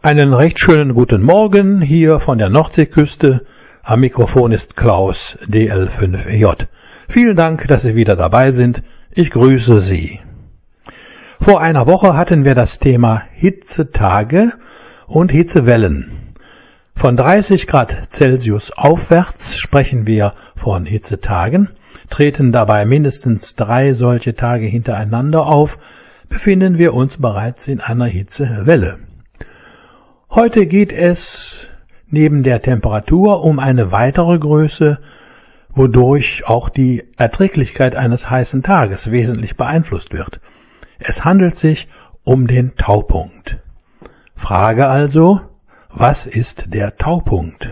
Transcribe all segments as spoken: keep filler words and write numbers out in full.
Einen recht schönen guten Morgen hier von der Nordseeküste. Am Mikrofon ist Klaus D L fünf E J. Vielen Dank, dass Sie wieder dabei sind. Ich grüße Sie. Vor einer Woche hatten wir das Thema Hitzetage und Hitzewellen. Von dreißig Grad Celsius aufwärts sprechen wir von Hitzetagen. Treten dabei mindestens drei solche Tage hintereinander auf, befinden wir uns bereits in einer Hitzewelle. Heute geht es neben der Temperatur um eine weitere Größe, wodurch auch die Erträglichkeit eines heißen Tages wesentlich beeinflusst wird. Es handelt sich um den Taupunkt. Frage also, was ist der Taupunkt?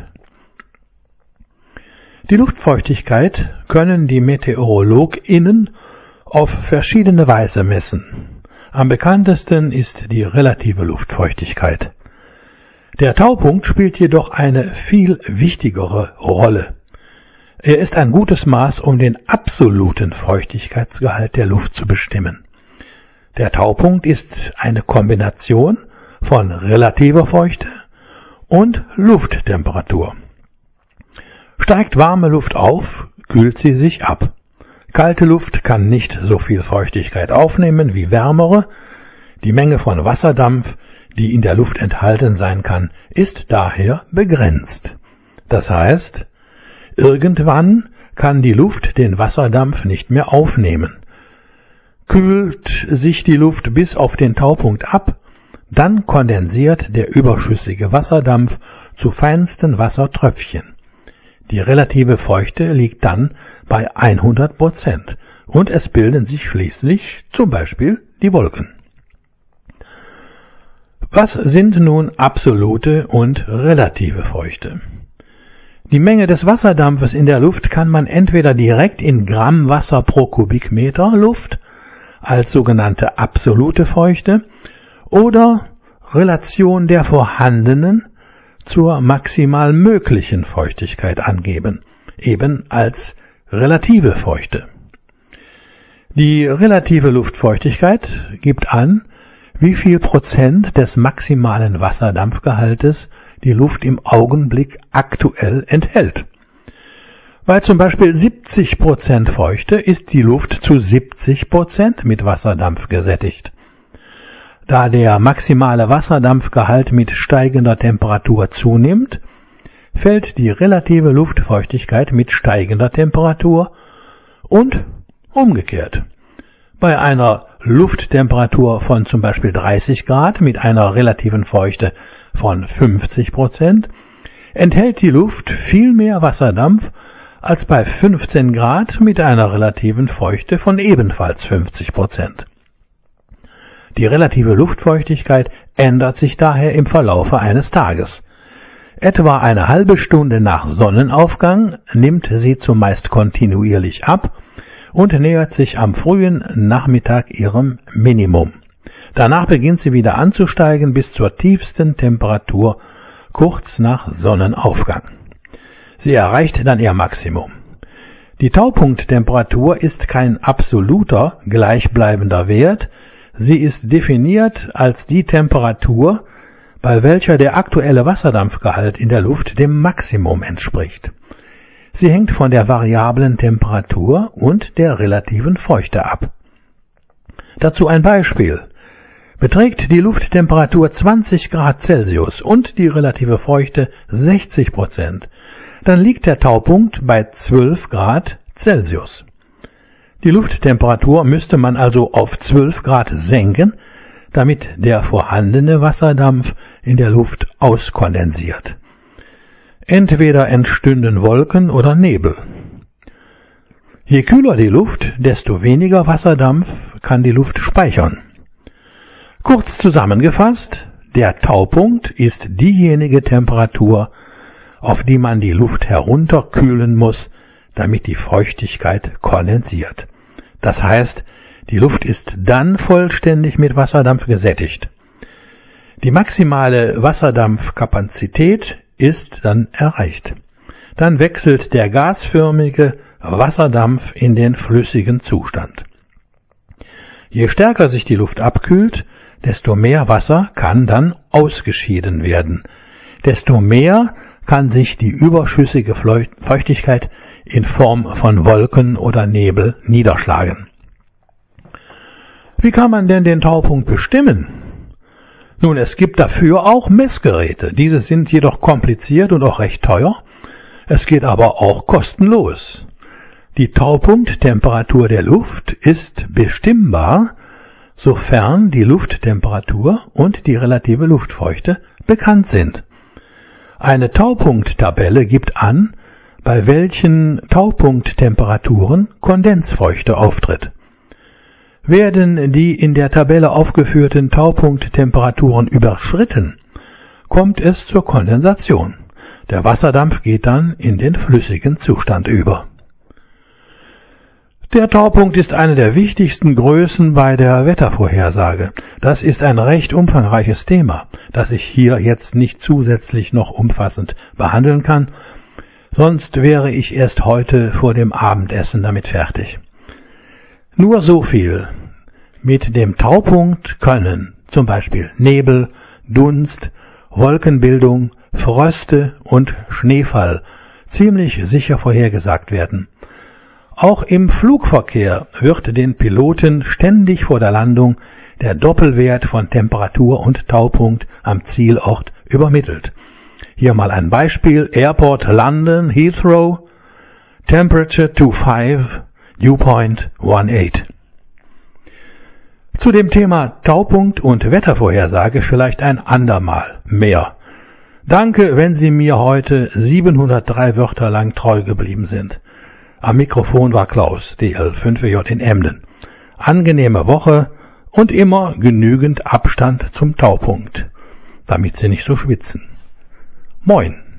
Die Luftfeuchtigkeit können die MeteorologInnen auf verschiedene Weise messen. Am bekanntesten ist die relative Luftfeuchtigkeit. Der Taupunkt spielt jedoch eine viel wichtigere Rolle. Er ist ein gutes Maß, um den absoluten Feuchtigkeitsgehalt der Luft zu bestimmen. Der Taupunkt ist eine Kombination von relativer Feuchte und Lufttemperatur. Steigt warme Luft auf, kühlt sie sich ab. Kalte Luft kann nicht so viel Feuchtigkeit aufnehmen wie wärmere. Die Menge von Wasserdampf, die in der Luft enthalten sein kann, ist daher begrenzt. Das heißt, irgendwann kann die Luft den Wasserdampf nicht mehr aufnehmen. Kühlt sich die Luft bis auf den Taupunkt ab, dann kondensiert der überschüssige Wasserdampf zu feinsten Wassertröpfchen. Die relative Feuchte liegt dann bei hundert Prozent und es bilden sich schließlich zum Beispiel die Wolken. Was sind nun absolute und relative Feuchte? Die Menge des Wasserdampfes in der Luft kann man entweder direkt in Gramm Wasser pro Kubikmeter Luft als sogenannte absolute Feuchte oder Relation der vorhandenen zur maximal möglichen Feuchtigkeit angeben, eben als relative Feuchte. Die relative Luftfeuchtigkeit gibt an, wie viel Prozent des maximalen Wasserdampfgehaltes die Luft im Augenblick aktuell enthält. Bei zum Beispiel siebzig Prozent Feuchte ist die Luft zu siebzig Prozent mit Wasserdampf gesättigt. Da der maximale Wasserdampfgehalt mit steigender Temperatur zunimmt, fällt die relative Luftfeuchtigkeit mit steigender Temperatur und umgekehrt. Bei einer Lufttemperatur von zum Beispiel dreißig Grad mit einer relativen Feuchte von fünfzig Prozent enthält die Luft viel mehr Wasserdampf als bei fünfzehn Grad mit einer relativen Feuchte von ebenfalls fünfzig Prozent. Die relative Luftfeuchtigkeit ändert sich daher im Verlaufe eines Tages. Etwa eine halbe Stunde nach Sonnenaufgang nimmt sie zumeist kontinuierlich ab und nähert sich am frühen Nachmittag ihrem Minimum. Danach beginnt sie wieder anzusteigen bis zur tiefsten Temperatur kurz nach Sonnenaufgang. Sie erreicht dann ihr Maximum. Die Taupunkttemperatur ist kein absoluter, gleichbleibender Wert, sie ist definiert als die Temperatur, bei welcher der aktuelle Wasserdampfgehalt in der Luft dem Maximum entspricht. Sie hängt von der variablen Temperatur und der relativen Feuchte ab. Dazu ein Beispiel. Beträgt die Lufttemperatur zwanzig Grad Celsius und die relative Feuchte sechzig Prozent, dann liegt der Taupunkt bei zwölf Grad Celsius. Die Lufttemperatur müsste man also auf zwölf Grad senken, damit der vorhandene Wasserdampf in der Luft auskondensiert. Entweder entstünden Wolken oder Nebel. Je kühler die Luft, desto weniger Wasserdampf kann die Luft speichern. Kurz zusammengefasst, der Taupunkt ist diejenige Temperatur, auf die man die Luft herunterkühlen muss, damit die Feuchtigkeit kondensiert. Das heißt, die Luft ist dann vollständig mit Wasserdampf gesättigt. Die maximale Wasserdampfkapazität ist dann erreicht. Dann wechselt der gasförmige Wasserdampf in den flüssigen Zustand. Je stärker sich die Luft abkühlt, desto mehr Wasser kann dann ausgeschieden werden. Desto mehr kann sich die überschüssige Feuchtigkeit in Form von Wolken oder Nebel niederschlagen. Wie kann man denn den Taupunkt bestimmen? Nun, es gibt dafür auch Messgeräte. Diese sind jedoch kompliziert und auch recht teuer. Es geht aber auch kostenlos. Die Taupunkttemperatur der Luft ist bestimmbar, sofern die Lufttemperatur und die relative Luftfeuchte bekannt sind. Eine Taupunkttabelle gibt an, bei welchen Taupunkttemperaturen Kondensfeuchte auftritt. Werden die in der Tabelle aufgeführten Taupunkttemperaturen überschritten, kommt es zur Kondensation. Der Wasserdampf geht dann in den flüssigen Zustand über. Der Taupunkt ist eine der wichtigsten Größen bei der Wettervorhersage. Das ist ein recht umfangreiches Thema, das ich hier jetzt nicht zusätzlich noch umfassend behandeln kann, sonst wäre ich erst heute vor dem Abendessen damit fertig. Nur so viel. Mit dem Taupunkt können zum Beispiel Nebel, Dunst, Wolkenbildung, Fröste und Schneefall ziemlich sicher vorhergesagt werden. Auch im Flugverkehr wird den Piloten ständig vor der Landung der Doppelwert von Temperatur und Taupunkt am Zielort übermittelt. Hier mal ein Beispiel: Airport London, Heathrow, Temperature two five, Dew Point one eight. Zu dem Thema Taupunkt und Wettervorhersage vielleicht ein andermal mehr. Danke, wenn Sie mir heute siebenhundertdrei Wörter lang treu geblieben sind. Am Mikrofon war Klaus, D L fünf W J in Emden. Angenehme Woche und immer genügend Abstand zum Taupunkt, damit Sie nicht so schwitzen. Moin!